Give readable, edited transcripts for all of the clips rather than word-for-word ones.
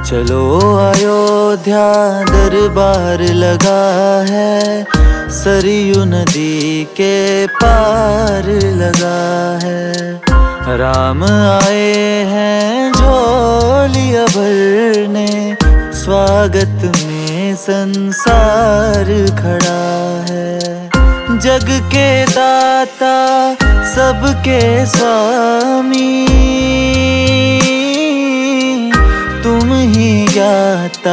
चलो अयोध्या दरबार लगा है, सरयू नदी के पार लगा है। राम आए हैं झोलियां भरने, स्वागत में संसार खड़ा है। जग के दाता सबके स्वामी, तुम ही ज्ञाता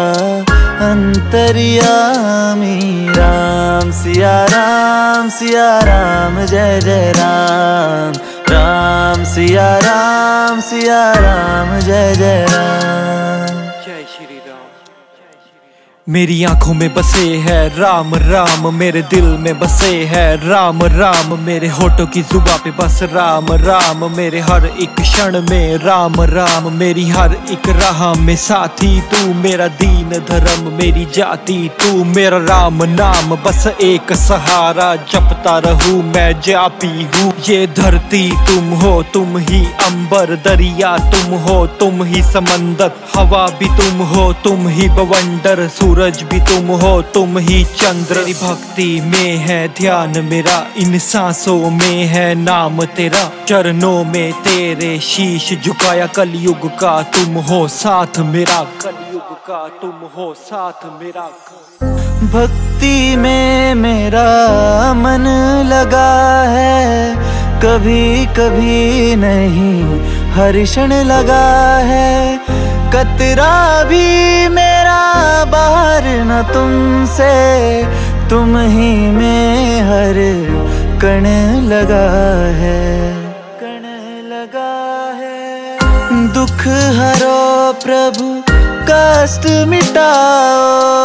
अंतर्यामी। राम सिया राम जय जय राम। राम सिया राम जय जय राम। जय श्री राम। मेरी आंखों में बसे है राम राम, मेरे दिल में बसे है राम राम। मेरे होठों की जुबां पे बस राम राम, मेरे हर एक क्षण में राम राम। मेरी हर एक राह में साथी तू, मेरा दीन धर्म मेरी जाति तू। मेरा राम नाम बस एक सहारा, जपता रहूं मैं जापी हूँ। ये धरती तुम हो, तुम ही अंबर, दरिया तुम हो, तुम ही समंदर। हवा भी तुम हो, तुम ही बवंडर, सूरज भी तुम हो, तुम ही चंद्र। तेरी भक्ति में है ध्यान मेरा, इन सांसों में है नाम तेरा। चरणों में तेरे शीश झुकाया, कलयुग का तुम हो साथ मेरा। कलयुग का तुम हो साथ मेरा। भक्ति में मेरा मन लगा है, कभी कभी नहीं हर क्षण लगा है। कतरा भी मेरा बाहर न तुमसे, तुम ही में हर कण लगा है। कण लगा है। दुख हरो प्रभु कष्ट मिटाओ,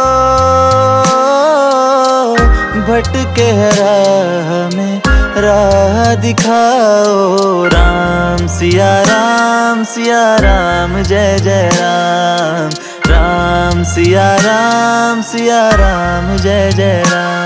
भटके राह में राह दिखाओ। राम सिया राम जय जय राम। राम सिया राम जय जय राम।